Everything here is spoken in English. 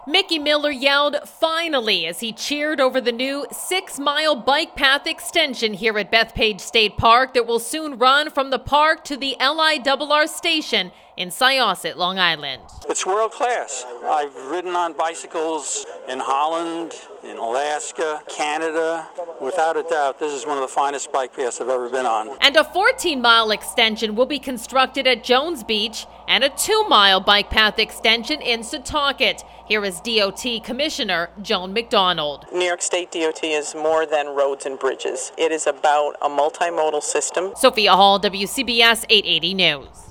Mickey Miller yelled "finally" as he cheered over the new 6-mile bike path extension here at Bethpage State Park that will soon run from the park to the LIRR station in Syosset, Long Island. It's world class. I've ridden on bicycles in Holland, in Alaska, Canada. Without a doubt, this is one of the finest bike paths I've ever been on. And a 14-mile extension will be constructed at Jones Beach and a 2-mile bike path extension in Setauket. Here is DOT Commissioner Joan McDonald. New York State DOT is more than roads and bridges. It is about a multimodal system. Sophia Hall, WCBS 880 News.